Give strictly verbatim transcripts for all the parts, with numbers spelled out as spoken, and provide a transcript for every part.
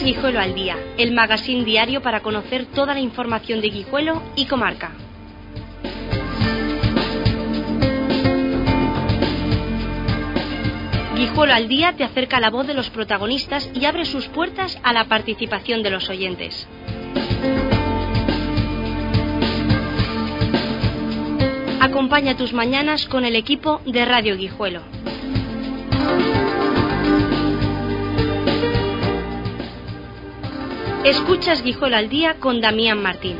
Guijuelo al Día, el magazín diario para conocer toda la información de Guijuelo y comarca. Guijuelo al Día te acerca la voz de los protagonistas y abre sus puertas a la participación de los oyentes. Acompaña tus mañanas con el equipo de Radio Guijuelo. Escuchas Guijuelo al Día con Damián Martín.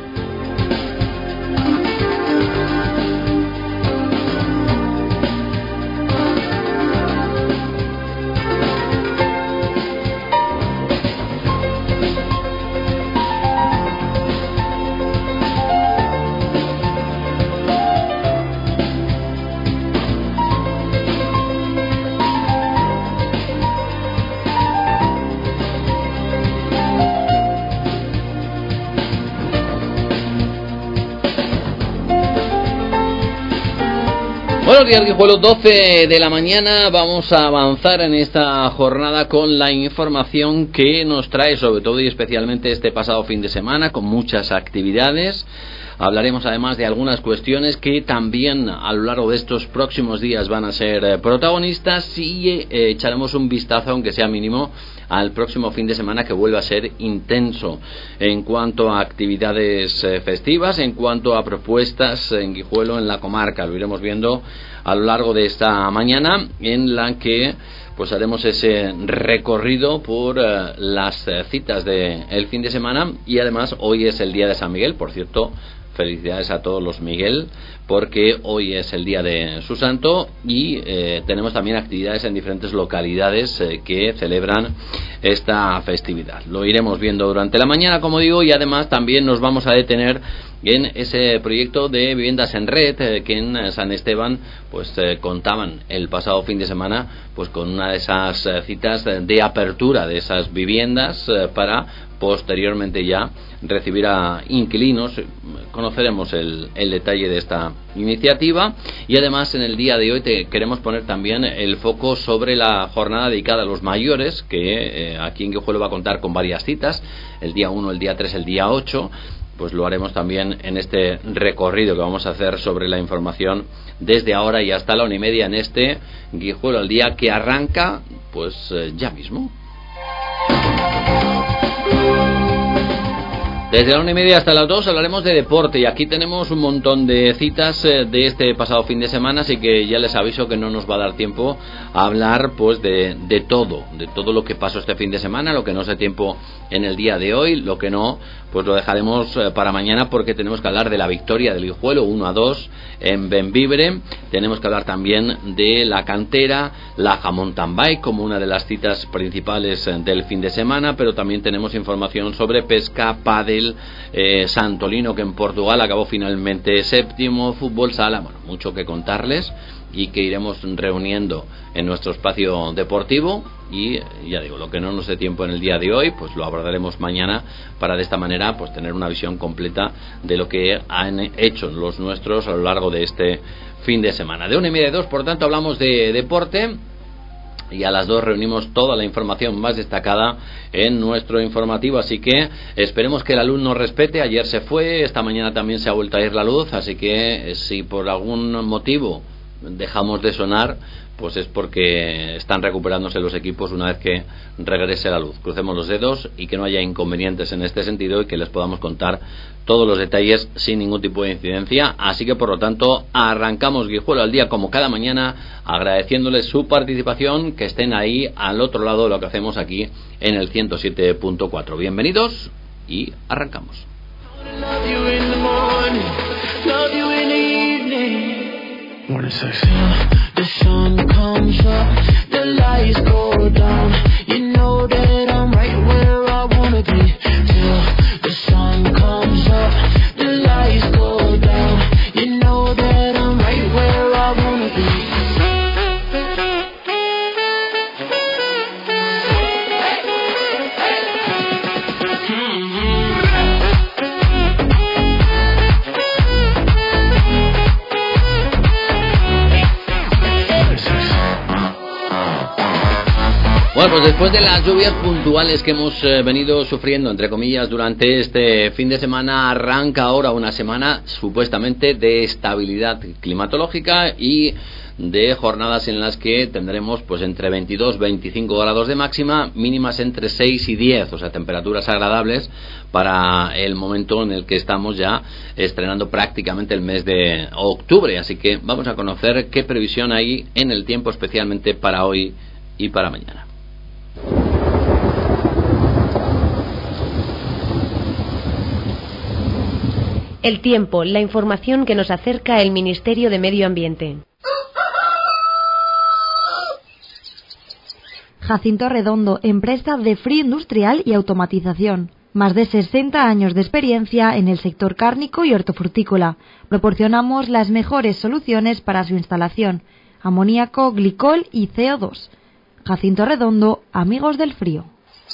Buenos días, Guijuelo, doce de la mañana. Vamos a avanzar en esta jornada con la información que nos trae, sobre todo y especialmente este pasado fin de semana, con muchas actividades. Hablaremos además de algunas cuestiones que también a lo largo de estos próximos días van a ser eh, protagonistas y eh, echaremos un vistazo, aunque sea mínimo, al próximo fin de semana, que vuelve a ser intenso en cuanto a actividades eh, festivas, en cuanto a propuestas en Guijuelo, en la comarca. Lo iremos viendo a lo largo de esta mañana, en la que pues haremos ese recorrido por uh, las uh, citas del fin de semana. Y además hoy es el día de San Miguel, por cierto. Felicidades a todos los Miguel, porque hoy es el día de su santo y eh, tenemos también actividades en diferentes localidades eh, que celebran esta festividad. Lo iremos viendo durante la mañana, como digo, y además también nos vamos a detener en ese proyecto de viviendas en red eh, que en San Esteban pues eh, contaban el pasado fin de semana pues con una de esas eh, citas de apertura de esas viviendas eh, para posteriormente ya recibir a inquilinos. Conoceremos el, el detalle de esta iniciativa y además en el día de hoy te queremos poner también el foco sobre la jornada dedicada a los mayores, que eh, aquí en Guijuelo va a contar con varias citas, el día uno, el día tres, el día ocho. Pues lo haremos también en este recorrido que vamos a hacer sobre la información desde ahora y hasta la una y media en este Guijuelo al Día, que arranca pues eh, ya mismo. Desde la una y media hasta las dos hablaremos de deporte y aquí tenemos un montón de citas eh, de este pasado fin de semana, así que ya les aviso que no nos va a dar tiempo a hablar pues de, de todo, de todo lo que pasó este fin de semana, lo que no sé tiempo en el día de hoy, lo que no pues lo dejaremos eh, para mañana, porque tenemos que hablar de la victoria del Guijuelo uno a dos en Bembibre. Tenemos que hablar también de la cantera, la Mountain Bike como una de las citas principales eh, del fin de semana, pero también tenemos información sobre pesca, pádel, eh, Santolino, que en Portugal acabó finalmente séptimo, fútbol sala, bueno, mucho que contarles y que iremos reuniendo en nuestro espacio deportivo. Y ya digo, lo que no nos dé tiempo en el día de hoy pues lo abordaremos mañana, para de esta manera pues tener una visión completa de lo que han hecho los nuestros a lo largo de este fin de semana. De una y media a dos, por tanto, hablamos de deporte y a las dos reunimos toda la información más destacada en nuestro informativo, así que esperemos que la luz nos respete. Ayer se fue, esta mañana también se ha vuelto a ir la luz, así que si por algún motivo dejamos de sonar, pues es porque están recuperándose los equipos una vez que regrese la luz. Crucemos los dedos y que no haya inconvenientes en este sentido y que les podamos contar todos los detalles sin ningún tipo de incidencia. Así que por lo tanto arrancamos Guijuelo al Día como cada mañana, agradeciéndoles su participación, que estén ahí al otro lado de lo que hacemos aquí en el ciento siete punto cuatro. Bienvenidos y arrancamos. Morning sex. The sun comes up, the lights go down. You know that I'm right where I wanna be. Till the sun comes up, the lights go down. You know that I'm right where I wanna be. Bueno, pues después de las lluvias puntuales que hemos eh, venido sufriendo, entre comillas, durante este fin de semana, arranca ahora una semana supuestamente de estabilidad climatológica y de jornadas en las que tendremos pues entre veintidós y veinticinco grados de máxima, mínimas entre seis y diez, o sea, temperaturas agradables para el momento en el que estamos ya estrenando prácticamente el mes de octubre. Así que vamos a conocer qué previsión hay en el tiempo, especialmente para hoy y para mañana. El tiempo, la información que nos acerca el Ministerio de Medio Ambiente. Jacinto Redondo, empresa de frío industrial y automatización. Más de sesenta años de experiencia en el sector cárnico y hortofrutícola. Proporcionamos las mejores soluciones para su instalación: amoníaco, glicol y C O dos. Jacinto Redondo, amigos del frío.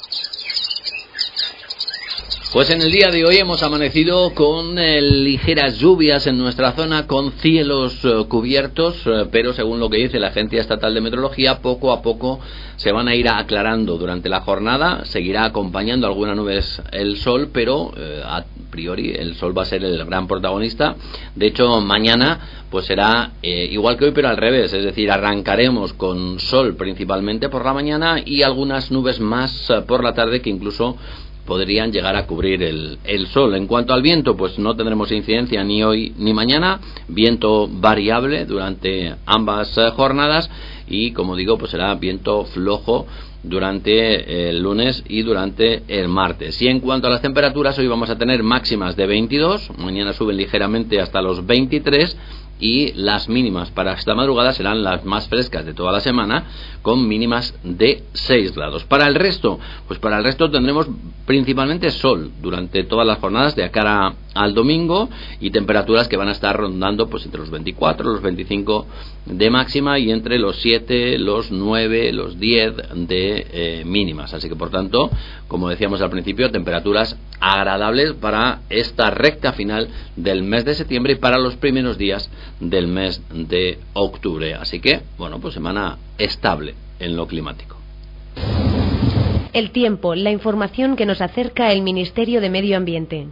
Pues en el día de hoy hemos amanecido con eh, ligeras lluvias en nuestra zona, con cielos eh, cubiertos, eh, pero según lo que dice la Agencia Estatal de Meteorología, poco a poco se van a ir aclarando durante la jornada. Seguirá acompañando algunas nubes el sol, pero eh, a priori el sol va a ser el gran protagonista. De hecho, mañana pues será eh, igual que hoy, pero al revés, es decir, arrancaremos con sol principalmente por la mañana y algunas nubes más eh, por la tarde que incluso podrían llegar a cubrir el, el sol. En cuanto al viento, pues no tendremos incidencia ni hoy ni mañana, viento variable durante ambas eh, jornadas y, como digo, pues será viento flojo durante el lunes y durante el martes. Y en cuanto a las temperaturas, hoy vamos a tener máximas de veintidós, mañana suben ligeramente hasta los veintitrés y las mínimas para esta madrugada serán las más frescas de toda la semana, con mínimas de seis grados. Para el resto, pues para el resto tendremos principalmente sol durante todas las jornadas de cara al domingo y temperaturas que van a estar rondando pues entre los veinticuatro, los veinticinco de máxima y entre los siete, los nueve, los diez de eh, mínimas. Así que, por tanto, como decíamos al principio, temperaturas agradables para esta recta final del mes de septiembre y para los primeros días del mes de octubre. Así que, bueno, pues semana estable en lo climático. El tiempo, la información que nos acerca el Ministerio de Medio Ambiente.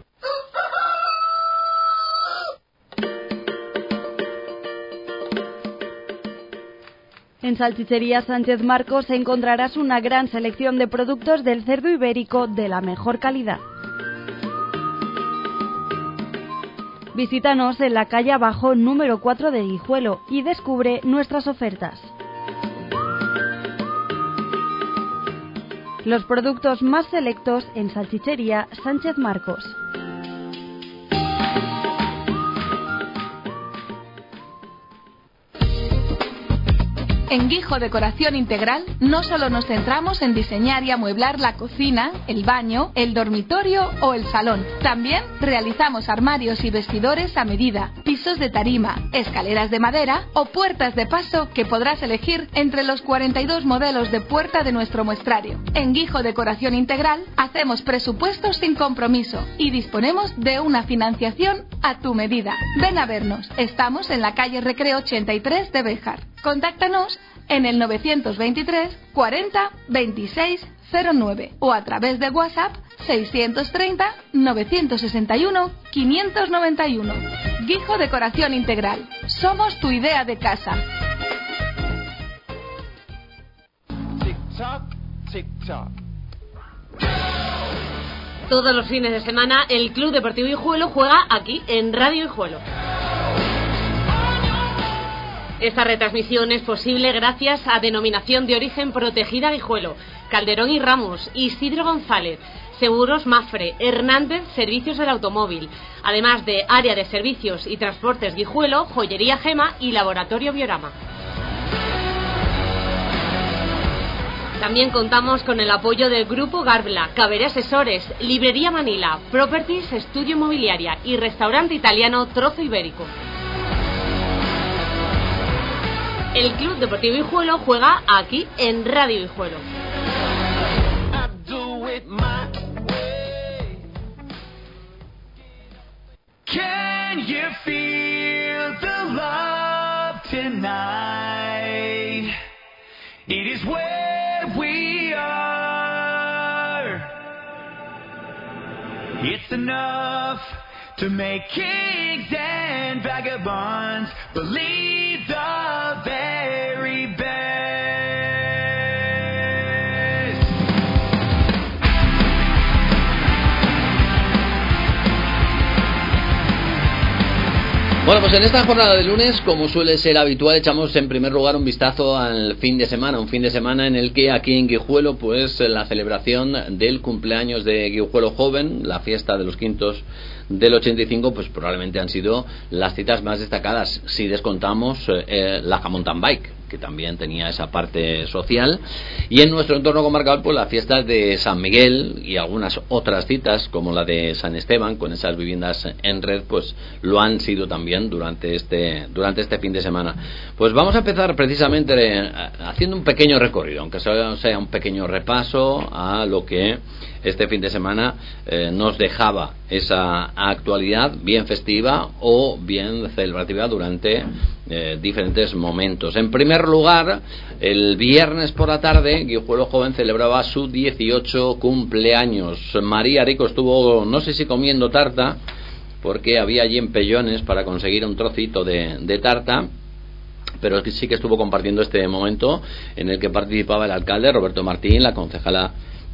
En Salchichería Sánchez Marcos encontrarás una gran selección de productos del cerdo ibérico de la mejor calidad. Visítanos en la calle Abajo número cuatro de Guijuelo y descubre nuestras ofertas. Los productos más selectos en Salchichería Sánchez Marcos. En Guijo Decoración Integral no solo nos centramos en diseñar y amueblar la cocina, el baño, el dormitorio o el salón. También realizamos armarios y vestidores a medida, pisos de tarima, escaleras de madera o puertas de paso que podrás elegir entre los cuarenta y dos modelos de puerta de nuestro muestrario. En Guijo Decoración Integral hacemos presupuestos sin compromiso y disponemos de una financiación a tu medida. Ven a vernos. Estamos en la calle Recreo ochenta y tres de Béjar. Contáctanos en el novecientos veintitrés cuarenta veintiséis cero nueve o a través de WhatsApp seiscientos treinta novecientos sesenta y uno quinientos noventa y uno. Guijo Decoración Integral. Somos tu idea de casa. Todos los fines de semana el Club Deportivo Guijuelo juega aquí en Radio Guijuelo. Esta retransmisión es posible gracias a Denominación de Origen Protegida Guijuelo, Calderón y Ramos, Isidro González, Seguros Mafre, Hernández Servicios del Automóvil, además de Área de Servicios y Transportes Guijuelo, Joyería Gema y Laboratorio Biorama. También contamos con el apoyo del Grupo Garbla, Caberé Asesores, Librería Manila, Properties Estudio Inmobiliaria y Restaurante Italiano Trozo Ibérico. El Club Deportivo Guijuelo juega aquí en Radio Guijuelo. Can you feel the love tonight? It is where we It's enough to make kings and vagabonds believe the very best. Bueno, pues en esta jornada de lunes, como suele ser habitual, echamos en primer lugar un vistazo al fin de semana, un fin de semana en el que aquí en Guijuelo, pues la celebración del cumpleaños de Guijuelo Joven, la fiesta de los quintos del ochenta y cinco, pues probablemente han sido las citas más destacadas, si descontamos eh, la Mountain Bike, que también tenía esa parte social, y en nuestro entorno comarcal, pues las fiestas de San Miguel y algunas otras citas, como la de San Esteban, con esas viviendas en red, pues lo han sido también durante este durante este fin de semana. Pues vamos a empezar precisamente eh, haciendo un pequeño recorrido, aunque sea un pequeño repaso a lo que este fin de semana eh, nos dejaba esa actualidad bien festiva o bien celebrativa durante eh, diferentes momentos. En primer lugar, el viernes por la tarde, Guijuelo Joven celebraba su dieciocho cumpleaños. María Rico estuvo, no sé si comiendo tarta, porque había allí empellones para conseguir un trocito de, de tarta, pero sí que estuvo compartiendo este momento en el que participaba el alcalde Roberto Martín, la concejala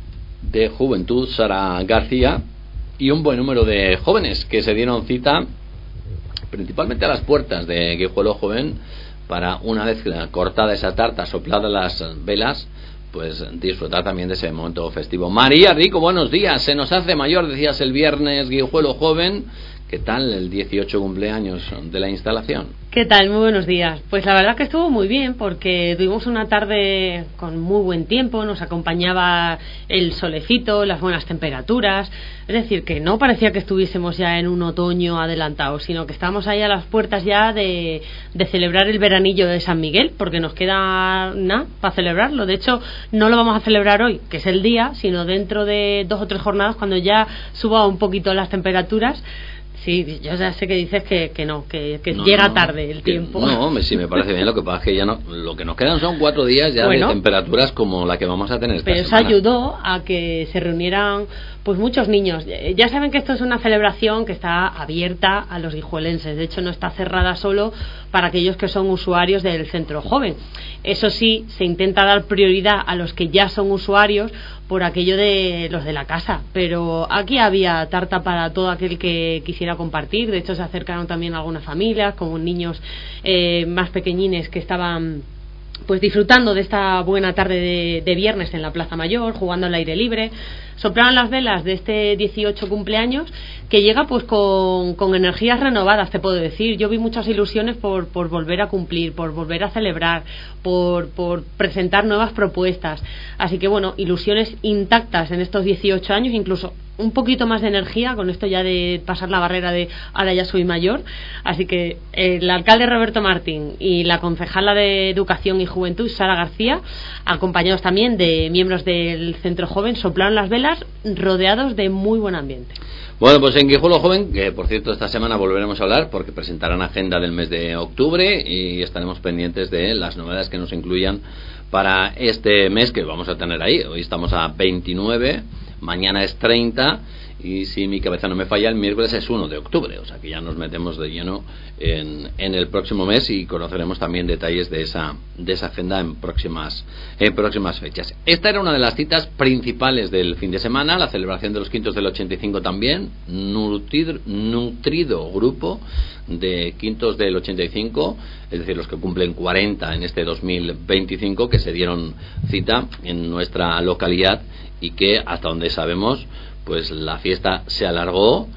de Juventud Sara García y un buen número de jóvenes que se dieron cita principalmente a las puertas de Guijuelo Joven para, una vez cortada esa tarta, sopladas las velas, pues disfrutar también de ese momento festivo. María Rico, buenos días. Se nos hace mayor, decías el viernes, Guijuelo Joven. ¿Qué tal el dieciocho cumpleaños de la instalación? ¿Qué tal? Muy buenos días. Pues la verdad que estuvo muy bien, porque tuvimos una tarde con muy buen tiempo, nos acompañaba el solecito, las buenas temperaturas, es decir, que no parecía que estuviésemos ya en un otoño adelantado, sino que estábamos ahí a las puertas ya de, de celebrar el veranillo de San Miguel, porque nos queda nada para celebrarlo. De hecho, no lo vamos a celebrar hoy, que es el día, sino dentro de dos o tres jornadas, cuando ya suba un poquito las temperaturas. Sí, yo ya sé que dices que, que no, que, que no, llega no, tarde el que, tiempo. No, me, sí me parece bien. Lo que pasa es que ya no, lo que nos quedan son cuatro días ya bueno, de temperaturas como la que vamos a tener esta pero semana. Pero eso ayudó a que se reunieran pues muchos niños. Ya saben que esto es una celebración que está abierta a los guijuelenses. De hecho, no está cerrada solo para aquellos que son usuarios del centro joven. Eso sí, se intenta dar prioridad a los que ya son usuarios por aquello de los de la casa, pero aquí había tarta para todo aquel que quisiera compartir. De hecho, se acercaron también algunas familias con niños eh, más pequeñines que estaban pues disfrutando de esta buena tarde de, de viernes en la Plaza Mayor, jugando al aire libre. Soplaron las velas de este dieciocho cumpleaños, que llega pues con, con energías renovadas, te puedo decir. Yo vi muchas ilusiones por, por volver a cumplir, por volver a celebrar, por, por presentar nuevas propuestas. Así que bueno, ilusiones intactas en estos dieciocho años, incluso un poquito más de energía con esto ya de pasar la barrera de ahora ya soy mayor. Así que el alcalde Roberto Martín y la concejala de Educación y Juventud Sara García, acompañados también de miembros del Centro Joven, soplaron las velas rodeados de muy buen ambiente. Bueno, pues en Guijuelo Joven, que por cierto esta semana volveremos a hablar porque presentarán agenda del mes de octubre y estaremos pendientes de las novedades que nos incluyan para este mes que vamos a tener ahí. Hoy estamos a veintinueve, mañana es treinta y si mi cabeza no me falla, el miércoles es uno de octubre, o sea que ya nos metemos de lleno en, en el próximo mes y conoceremos también detalles de esa de esa agenda en próximas en próximas fechas. Esta era una de las citas principales del fin de semana, la celebración de los quintos del ochenta y cinco también, nutrido, nutrido grupo de quintos del ochenta y cinco, es decir, los que cumplen cuarenta en este dos mil veinticinco, que se dieron cita en nuestra localidad y que hasta donde sabemos pues la fiesta se alargó,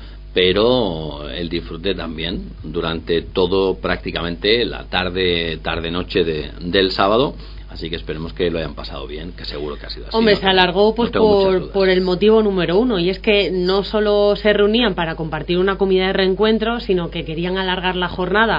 pero el disfrute también durante todo prácticamente la tarde tarde noche de, del sábado. Así que esperemos que lo hayan pasado bien, que seguro que ha sido así. Hombre, ¿no? se alargó pues no por, por el motivo número uno, y es que no solo se reunían para compartir una comida de reencuentro, sino que querían alargar la jornada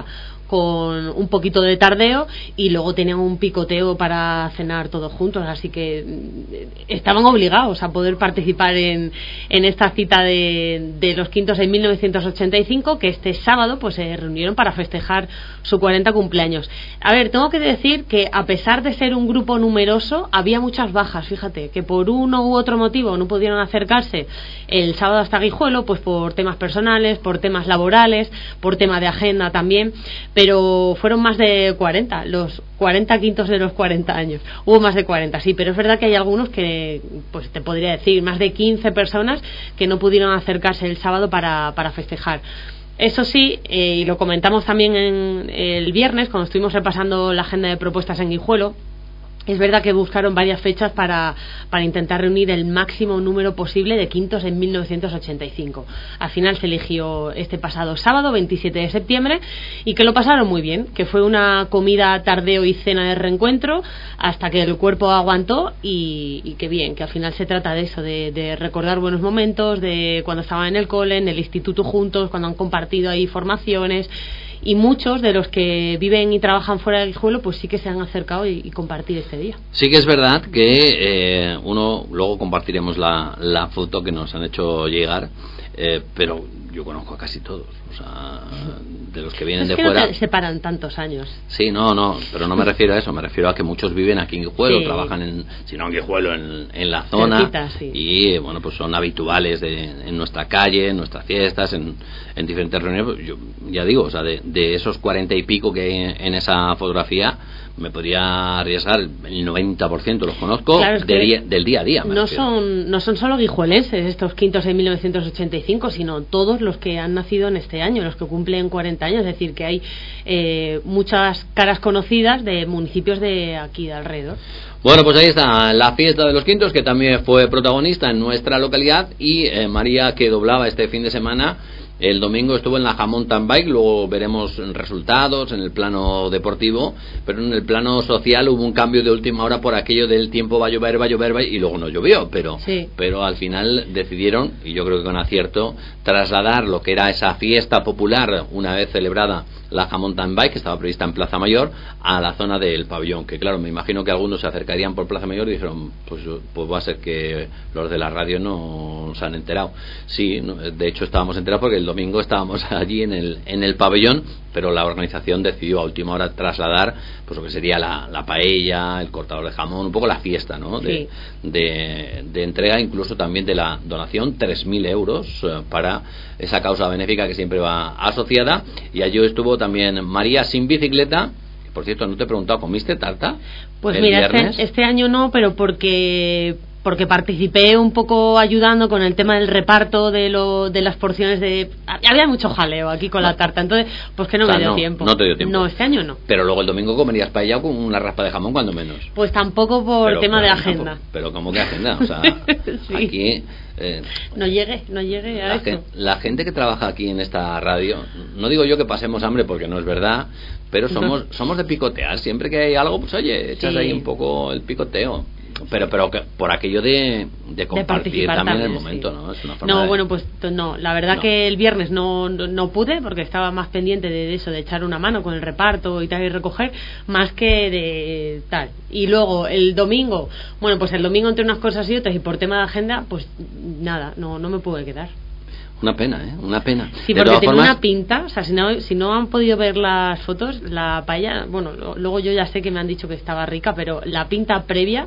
con un poquito de tardeo, y luego tenían un picoteo para cenar todos juntos, así que estaban obligados a poder participar en, en esta cita de, de los quintos en mil novecientos ochenta y cinco, que este sábado pues se reunieron para festejar su cuarenta cumpleaños. A ver, tengo que decir que a pesar de ser un grupo numeroso, había muchas bajas, fíjate, que por uno u otro motivo no pudieron acercarse el sábado hasta Guijuelo, pues por temas personales, por temas laborales, por tema de agenda también, pero fueron más de cuarenta, los cuarenta quintos de los cuarenta años. Hubo más de cuarenta, sí, pero es verdad que hay algunos que, pues te podría decir, más de quince personas que no pudieron acercarse el sábado para, para festejar. Eso sí, eh, y lo comentamos también en, el viernes, cuando estuvimos repasando la agenda de propuestas en Guijuelo. Es verdad que buscaron varias fechas para, para intentar reunir el máximo número posible de quintos en mil novecientos ochenta y cinco. Al final se eligió este pasado sábado, veintisiete de septiembre, y que lo pasaron muy bien, que fue una comida, tardeo y cena de reencuentro hasta que el cuerpo aguantó, y, y que bien, que al final se trata de eso, de, de recordar buenos momentos, de cuando estaban en el cole, en el instituto juntos, cuando han compartido ahí formaciones. Y muchos de los que viven y trabajan fuera de Guijuelo pues sí que se han acercado y, y compartir este día. Sí que es verdad que eh, uno, luego compartiremos la, la foto que nos han hecho llegar, eh, pero yo conozco a casi todos, o sea, de los que vienen es de que fuera. No te separan tantos años. Sí, no, no, pero no me refiero a eso, me refiero a que muchos viven aquí en Guijuelo, sí. trabajan en, si no en Guijuelo, en, en la zona. Cerquita, sí. Y bueno, pues son habituales de, en nuestra calle, en nuestras fiestas, en, en diferentes reuniones. Yo ya digo, o sea, de, de esos cuarenta y pico que hay en esa fotografía, me podría arriesgar el noventa por ciento los conozco, claro, es de día, del día a día. No son, no son solo guijuelenses estos quintos en mil novecientos ochenta y cinco, sino todos los que han nacido en este año, los que cumplen cuarenta años, es decir, que hay eh, muchas caras conocidas de municipios de aquí de alrededor. Bueno, pues ahí está la fiesta de los quintos, que también fue protagonista en nuestra localidad, y eh, María, que doblaba este fin de semana. El domingo estuvo en la Mountain Bike, luego veremos resultados en el plano deportivo, pero en el plano social hubo un cambio de última hora por aquello del tiempo va a llover, va a llover, va, y luego no llovió, pero, sí. pero al final decidieron, y yo creo que con acierto, trasladar lo que era esa fiesta popular una vez celebrada la Mountain Bike, que estaba prevista en Plaza Mayor, a la zona del pabellón, que claro, me imagino que algunos se acercarían por Plaza Mayor y dijeron, pues, pues va a ser que los de la radio no se han enterado. Sí, no, de hecho estábamos enterados porque el domingo estábamos allí en el, en el pabellón, pero la organización decidió a última hora trasladar pues lo que sería la, la paella, el cortador de jamón, un poco la fiesta, ¿no? De, sí. de, de entrega, incluso también de la donación, tres mil euros eh, para esa causa benéfica que siempre va asociada. Y allí estuvo también María sin bicicleta. Por cierto, no te he preguntado, ¿comiste tarta? Pues mira, este, este año no, pero porque porque participé un poco ayudando con el tema del reparto de lo de las porciones de... Había mucho jaleo aquí con la tarta, entonces pues que no o sea, me dio no, tiempo. No te dio tiempo. No, este año no. Pero luego el domingo comerías paella con una raspa de jamón, cuando menos. Pues tampoco por pero, tema pero, de agenda. Tampoco, pero ¿cómo que agenda? O sea, sí. aquí... Eh, no llegué, no llegué a la eso. Gente, la gente que trabaja aquí en esta radio, no digo yo que pasemos hambre porque no es verdad, pero somos no. somos de picotear. Siempre que hay algo, pues oye, echas sí. ahí un poco el picoteo. Pero pero que por aquello de, de compartir de también, también el momento, sí. ¿no? Es una forma no, de... bueno, pues no, la verdad no. que el viernes no, no no pude porque estaba más pendiente de eso, de echar una mano con el reparto y tal y recoger, más que de tal. Y luego el domingo, bueno, pues el domingo entre unas cosas y otras y por tema de agenda, pues nada, no no me pude quedar. Una pena, ¿eh? Una pena. Sí, de porque tiene formas... una pinta, o sea, si no, si no han podido ver las fotos, la paella, bueno, lo, luego yo ya sé que me han dicho que estaba rica, pero la pinta previa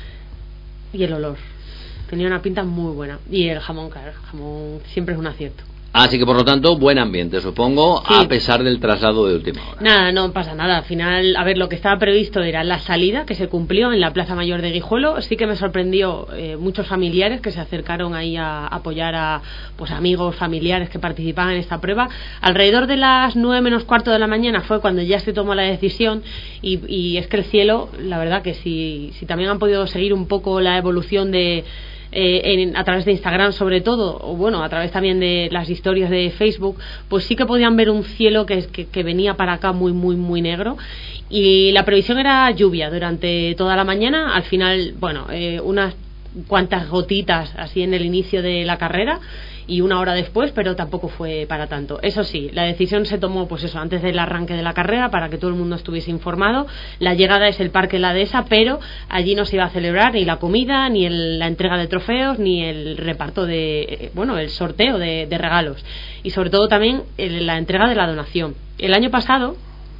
y el olor, tenía una pinta muy buena. Y el jamón, claro, el jamón siempre es un acierto. Así que por lo tanto, buen ambiente, supongo, sí. a pesar del traslado de última hora. Nada, no pasa nada. Al final, a ver, lo que estaba previsto era la salida, que se cumplió en la Plaza Mayor de Guijuelo. Sí que me sorprendió eh, muchos familiares que se acercaron ahí a apoyar a pues amigos, familiares que participaban en esta prueba. Alrededor de las nueve menos cuarto de la mañana fue cuando ya se tomó la decisión y, y es que el cielo, la verdad que si, si también han podido seguir un poco la evolución de... Eh, en, a través de Instagram sobre todo, o bueno, a través también de las historias de Facebook, pues sí que podían ver un cielo que, que, que venía para acá muy, muy, muy negro, y la previsión era lluvia durante toda la mañana. Al final, bueno, eh, unas cuantas gotitas así en el inicio de la carrera y una hora después, pero tampoco fue para tanto. Eso sí, la decisión se tomó pues eso, antes del arranque de la carrera, para que todo el mundo estuviese informado. La llegada es el Parque La Dehesa, pero allí no se iba a celebrar ni la comida, ni el, la entrega de trofeos, ni el reparto de, eh, bueno, el sorteo de, de regalos, y sobre todo también el, la entrega de la donación. El año pasado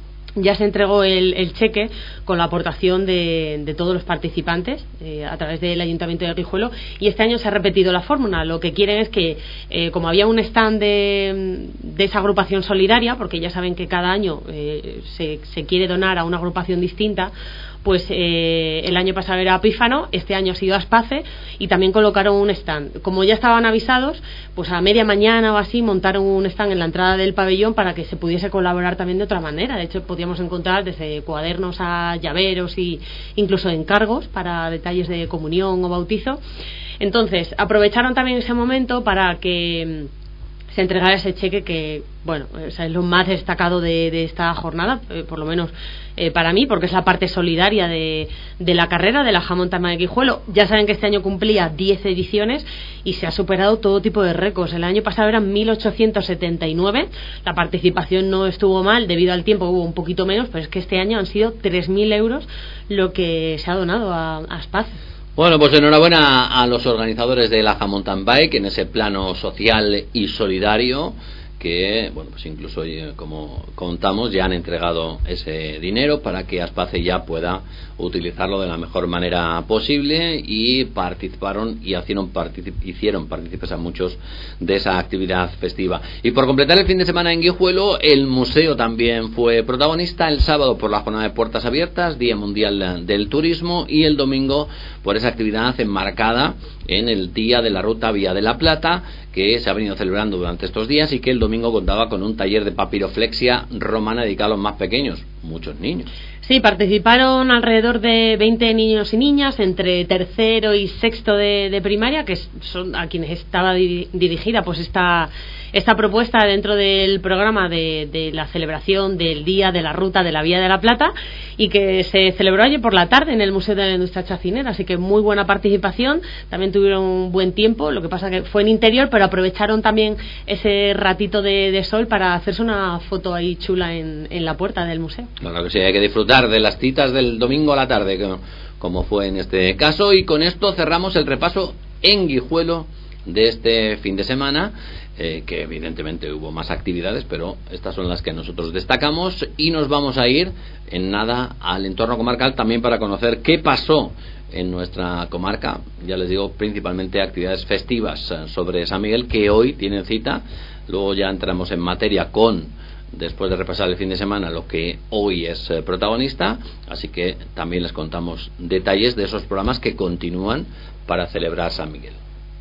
ya se entregó el, el cheque con la aportación de, de todos los participantes eh, a través del Ayuntamiento de Guijuelo, y este año se ha repetido la fórmula. Lo que quieren es que, eh, como había un stand de, de esa agrupación solidaria, porque ya saben que cada año eh, se, se quiere donar a una agrupación distinta, pues eh, el año pasado era Pífano, este año ha sido Aspace, y también colocaron un stand. Como ya estaban avisados, pues a media mañana o así montaron un stand en la entrada del pabellón para que se pudiese colaborar también de otra manera. De hecho, podíamos encontrar desde cuadernos a llaveros y incluso encargos para detalles de comunión o bautizo. Entonces, aprovecharon también ese momento para que se entregara ese cheque que, bueno, o sea, es lo más destacado de, de esta jornada, eh, por lo menos eh, para mí, porque es la parte solidaria de, de la carrera de la Half Mountain de Guijuelo. Ya saben que este año cumplía diez ediciones y se ha superado todo tipo de récords. El año pasado eran mil ochocientos setenta y nueve, la participación no estuvo mal, debido al tiempo hubo un poquito menos, pero es que este año han sido tres mil euros lo que se ha donado a, a Spaz. Bueno, pues enhorabuena a los organizadores de la Half Mountain Bike en ese plano social y solidario, que, bueno, pues incluso, como contamos, ya han entregado ese dinero para que Aspace ya pueda utilizarlo de la mejor manera posible, y participaron y hicieron, particip- hicieron partícipes a muchos de esa actividad festiva. Y por completar el fin de semana en Guijuelo, el museo también fue protagonista el sábado por la jornada de puertas abiertas, Día Mundial del Turismo, y el domingo por esa actividad enmarcada en el Día de la Ruta Vía de la Plata, que se ha venido celebrando durante estos días, y que el domingo contaba con un taller de papiroflexia romana dedicado a los más pequeños, muchos niños. Sí, participaron alrededor de veinte niños y niñas entre tercero y sexto de, de primaria, que son a quienes estaba di- dirigida pues esta esta propuesta dentro del programa de, de la celebración del Día de la Ruta de la Vía de la Plata, y que se celebró ayer por la tarde en el Museo de la Industria Chacinera. Así que muy buena participación, también tuvieron un buen tiempo, lo que pasa que fue en interior, pero aprovecharon también ese ratito de, de sol para hacerse una foto ahí chula en, en la puerta del museo. Claro que sí, hay que disfrutar de las citas del domingo a la tarde, como fue en este caso. Y con esto cerramos el repaso en Guijuelo de este fin de semana, eh, que evidentemente hubo más actividades, pero estas son las que nosotros destacamos, y nos vamos a ir en nada al entorno comarcal también para conocer qué pasó en nuestra comarca. Ya les digo, principalmente actividades festivas sobre San Miguel, que hoy tienen cita. Luego ya entramos en materia con, después de repasar el fin de semana, lo que hoy es eh, protagonista, así que también les contamos detalles de esos programas que continúan para celebrar San Miguel.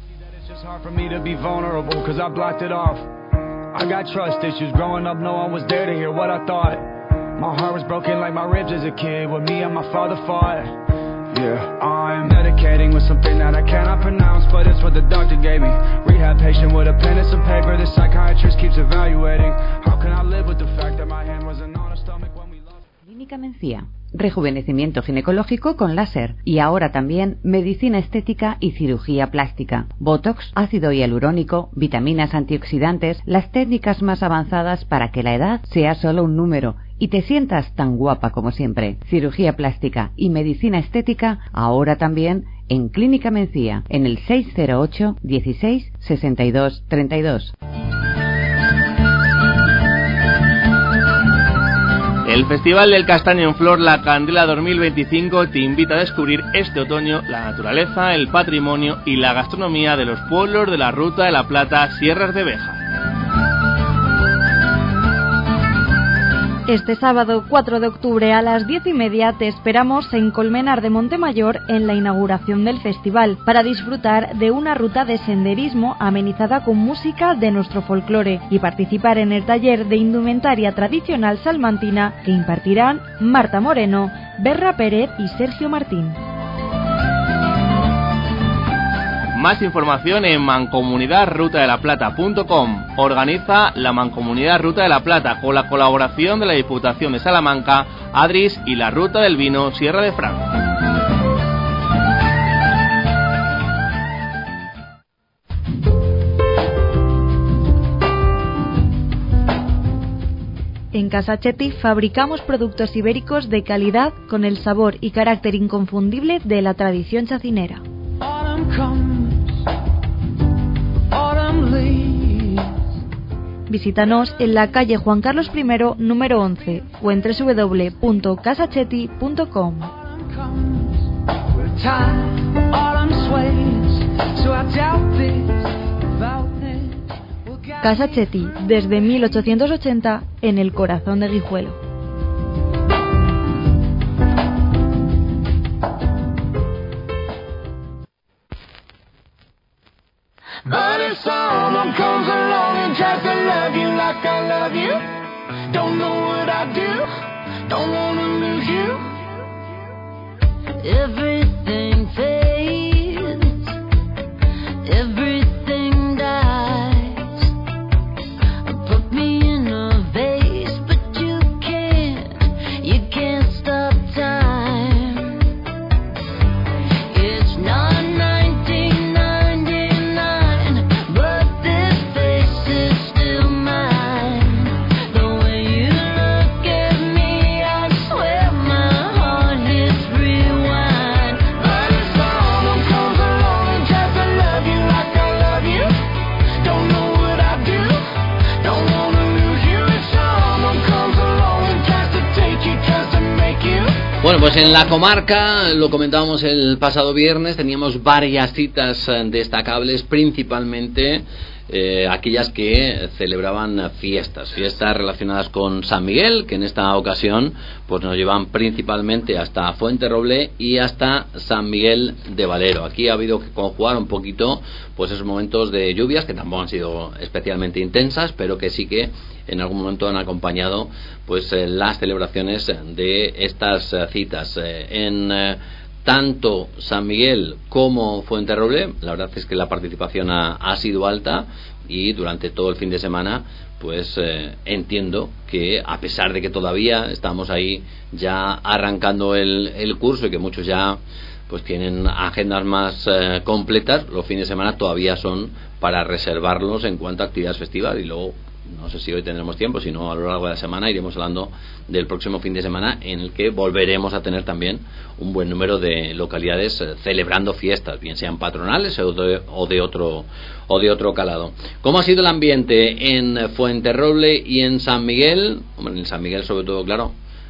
Yeah, I'm medicating with something that I cannot pronounce, but it's what the doctor gave me. Rehab patient with a pen and some paper, the psychiatrist keeps evaluating. How can I live with the fact that my hand wasn't on her stomach when we loved? Clínica Mencía, rejuvenecimiento ginecológico con láser, y ahora también medicina estética y cirugía plástica, botox, ácido hialurónico, vitaminas antioxidantes, las técnicas más avanzadas para que la edad sea solo un número y te sientas tan guapa como siempre. Cirugía plástica y medicina estética ahora también en Clínica Mencía, en el seis cero ocho, dieciséis, sesenta y dos, treinta y dos. El Festival del Castaño en Flor, La Candela dos mil veinticinco, te invita a descubrir este otoño la naturaleza, el patrimonio y la gastronomía de los pueblos de la Ruta de la Plata, Sierras de Beja. Este sábado cuatro de octubre a las diez y media te esperamos en Colmenar de Montemayor en la inauguración del festival, para disfrutar de una ruta de senderismo amenizada con música de nuestro folclore y participar en el taller de indumentaria tradicional salmantina que impartirán Marta Moreno, Berra Pérez y Sergio Martín. Más información en mancomunidad ruta de la plata punto com. Organiza la Mancomunidad Ruta de la Plata con la colaboración de la Diputación de Salamanca, Adris y la Ruta del Vino Sierra de Franco. En Casa Chetty fabricamos productos ibéricos de calidad con el sabor y carácter inconfundible de la tradición chacinera. Visítanos en la calle Juan Carlos primero, número once, o en doble u doble u doble u punto casa chetty punto com. Casa Chetty, desde mil ochocientos ochenta, en el corazón de Guijuelo. But if someone comes along and tries to love you like I love you, don't know what I do, don't wanna lose you. Everything fades, everything dies. Put me in a vase, but you can't, you can't stop time. It's not nineteen ninety-nine, but this face is still mine. The way you look at me, I swear my heart hits rewind. But if someone comes along and tries to love you like I love you, don't know what I do, don't wanna lose you. If someone comes along and tries to take you, tries to make you. Bueno, pues en la comarca, lo comentábamos el pasado viernes, teníamos varias citas eh, destacables, principalmente eh, aquellas que celebraban fiestas, fiestas relacionadas con San Miguel, que en esta ocasión pues nos llevan principalmente hasta Fuenterroble y hasta San Miguel de Valero. Aquí ha habido que conjugar un poquito pues esos momentos de lluvias que tampoco han sido especialmente intensas, pero que sí que en algún momento han acompañado pues eh, las celebraciones de estas eh, citas eh, en eh, tanto San Miguel como Fuenterroble. La verdad es que la participación ha, ha sido alta, y durante todo el fin de semana pues eh, entiendo que, a pesar de que todavía estamos ahí ya arrancando el, el curso y que muchos ya pues tienen agendas más eh, completas, los fines de semana todavía son para reservarlos en cuanto a actividades festivas. Y luego, no sé si hoy tendremos tiempo, si no, a lo largo de la semana iremos hablando del próximo fin de semana, en el que volveremos a tener también un buen número de localidades eh, celebrando fiestas, bien sean patronales o de, o de otro o de otro calado. ¿Cómo ha sido el ambiente en Fuenterroble y en San Miguel? Hombre, en San Miguel sobre todo, claro,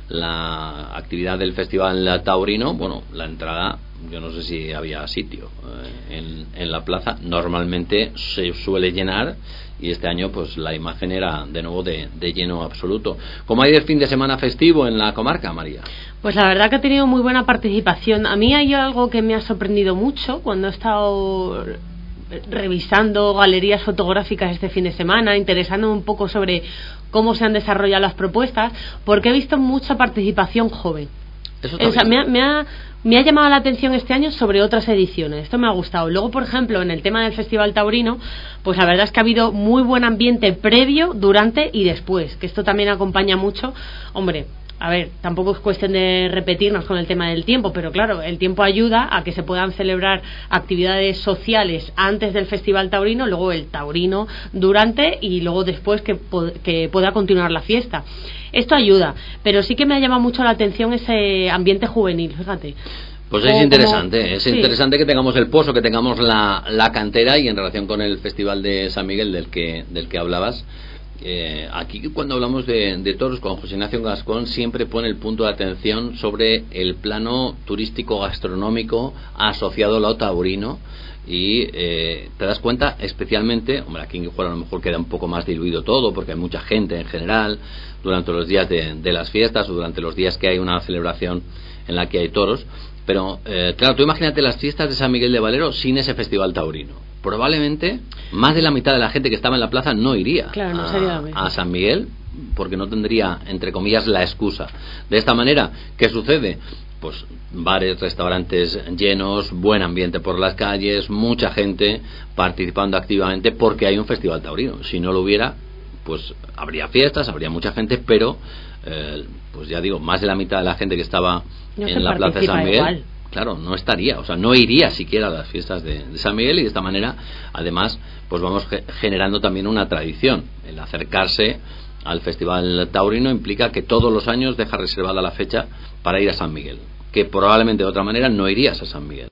la actividad del Festival Taurino. Bueno, la entrada, yo no sé si había sitio eh, en, en la plaza. Normalmente se suele llenar, y este año pues la imagen era de nuevo de, de lleno absoluto. ¿Cómo ha ido el fin de semana festivo en la comarca, María? Pues la verdad que ha tenido muy buena participación. A mí hay algo que me ha sorprendido mucho cuando he estado revisando galerías fotográficas este fin de semana, interesándome un poco sobre cómo se han desarrollado las propuestas, porque he visto mucha participación joven. Eso o sea, me, ha, me, ha, me ha llamado la atención este año sobre otras ediciones. Esto me ha gustado. Luego, por ejemplo, en el tema del Festival Taurino, pues la verdad es que ha habido muy buen ambiente previo, durante y después, que esto también acompaña mucho. Hombre, a ver, tampoco es cuestión de repetirnos con el tema del tiempo, pero claro, el tiempo ayuda a que se puedan celebrar actividades sociales antes del Festival Taurino, luego el Taurino durante, y luego después que, que pueda continuar la fiesta. Esto ayuda, pero sí que me ha llamado mucho la atención ese ambiente juvenil, fíjate. Pues es interesante, como, es sí. interesante que tengamos el pozo, que tengamos la, la cantera. Y en relación con el Festival de San Miguel del que, del que hablabas, Eh, aquí cuando hablamos de, de toros con José Ignacio Gascón, siempre pone el punto de atención sobre el plano turístico gastronómico asociado al taurino, y eh, te das cuenta especialmente, hombre, aquí en Guijuelo a lo mejor queda un poco más diluido todo porque hay mucha gente en general durante los días de, de las fiestas, o durante los días que hay una celebración en la que hay toros. Pero eh, claro, tú imagínate las fiestas de San Miguel de Valero sin ese festival taurino. Probablemente más de la mitad de la gente que estaba en la plaza no iría claro, no a, sería lo mismo. a San Miguel, porque no tendría, entre comillas, la excusa. De esta manera, ¿qué sucede? Pues bares, restaurantes llenos, buen ambiente por las calles, mucha gente participando activamente porque hay un festival taurino. Si no lo hubiera, pues habría fiestas, habría mucha gente, pero eh, pues ya digo, más de la mitad de la gente que estaba no en la plaza de San Miguel, igual. claro, no estaría, o sea, no iría siquiera a las fiestas de, de San Miguel. Y de esta manera, además, pues vamos ge- generando también una tradición, el acercarse al Festival Taurino implica que todos los años dejas reservada la fecha para ir a San Miguel, que probablemente de otra manera no irías a San Miguel.